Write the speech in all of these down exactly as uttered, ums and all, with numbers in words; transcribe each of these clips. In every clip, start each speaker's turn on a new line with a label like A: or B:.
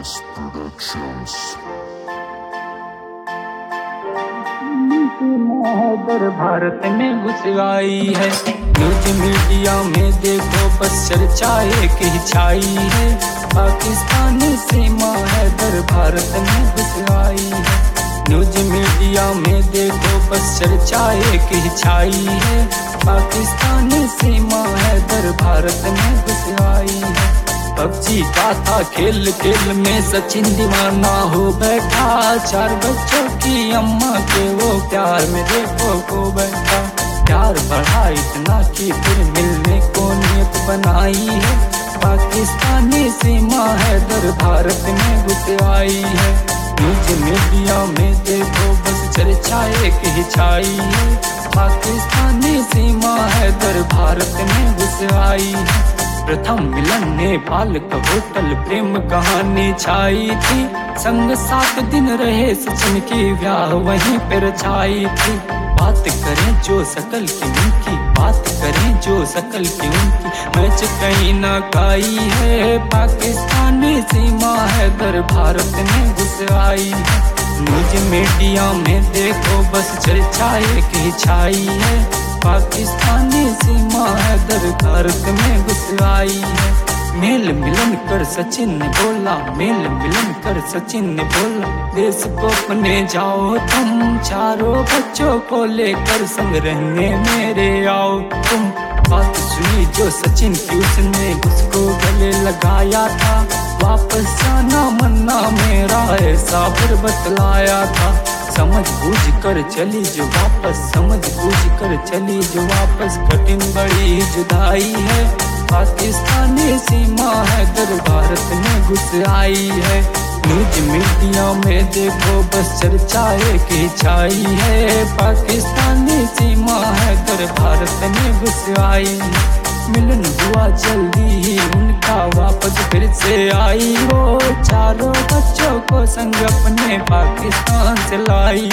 A: Artist Productions।
B: Haider Bharat में घुस आई है, न्यूज मीडिया में देखो बस चर्चा एक ही छाई है। पाकिस्तानी सीमा हैदर भारत में घुस आई है, न्यूज मीडिया में देखो बस चर्चा एक ही छाई है। पाकिस्तानी सीमा हैदर भारत में घुस आई है। पबजी का था खेल खेल में सचिन दीवाना हो बैठा, चार बच्चों की अम्मा के वो प्यार में देखो को बैठा। प्यार बढ़ा इतना कि फिर मिलने को नियत बनाई है। पाकिस्तानी सीमा हैदर भारत में घुस आई है, न्यूज मीडिया में देखो बस चर्चा एक ही छाई है। पाकिस्तानी सीमा हैदर भारत में घुस आई है। प्रथम मिलन नेपाल का होटल, प्रेम कहानी छाई थी। संग सात दिन रहे सचिन की, ब्याह वहीं पर छाई थी। बात करें जो सकल की उनकी, बात करें जो सकल की उनकी, मैच कहीं ना काई है। पाकिस्तानी सीमा हैदर भारत में घुस आई है, न्यूज मीडिया में देखो बस चर्चा एक ही छाई है। पाकिस्तानी सीमा हैदर भारत में घुस आई है। मेल मिलन कर सचिन ने बोला, मेल मिलन कर सचिन ने बोला, देश को अपने जाओ तुम, चारों बच्चों को लेकर संग रहने मेरे आओ तुम। बात सुनी जो सचिन की, उसने उसको गले लगाया था। वापस जाना मन्ना मेरा ऐसा फिर बतलाया था। समझ बूझ कर चली जो वापस, समझ बूझ कर चली जो वापस, कठिन बड़ी जुदाई है। पाकिस्तानी सीमा हैदर भारत में घुस आई है, न्यूज मीडिया में देखो बस चर्चा एक ही छाई है। पाकिस्तानी सीमा हैदर भारत में घुस आई है। मिलन हुआ जल्दी ही उनका, वापस फिर से आई वो, चारों बच्चों को संग अपने पाकिस्तान से लाई।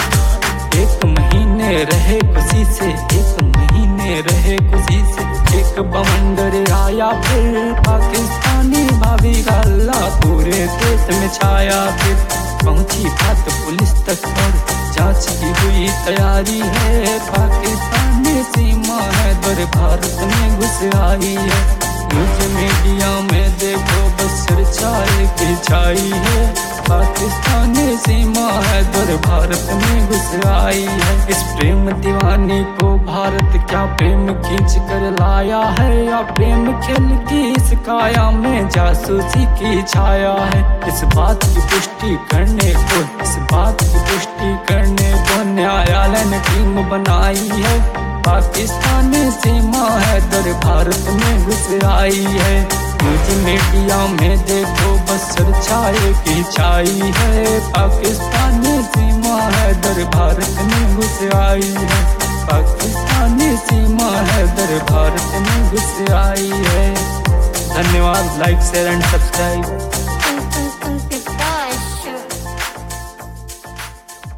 B: एक महीने रहे खुशी से, एक महीने रहे खुशी से, एक बवंडर आया फिर। पाकिस्तानी भाभी का अल्लाह पूरे देश में छाया फिर। पहुंची बात पुलिस तक और जांच की हुई तैयारी है। पाकिस्तानी सीमा हैदर भारत में घुस आई है, न्यूज मीडिया में देखो बस चर्चा एक ही छाई है। पाकिस्तानी सीमा हैदर भारत में घुस आई है। इस प्रेम दीवानी को भारत क्या प्रेम खींच कर लाया है, या प्रेम खेल की इस काया में जासूसी की छाया है। इस बात की पुष्टि करने को, इस बात की पुष्टि करने को न्यायालय ने टीम बनाई है। पाकिस्तानी सीमा हैदर भारत में घुस आई है, न्यूज मीडिया में देखो बस चर्चा एक ही छाई है। पाकिस्तानी सीमा हैदर भारत में घुस आई है, पाकिस्तानी सीमा हैदर भारत में घुस आई है। धन्यवाद, लाइक शेयर एंड सब्सक्राइब।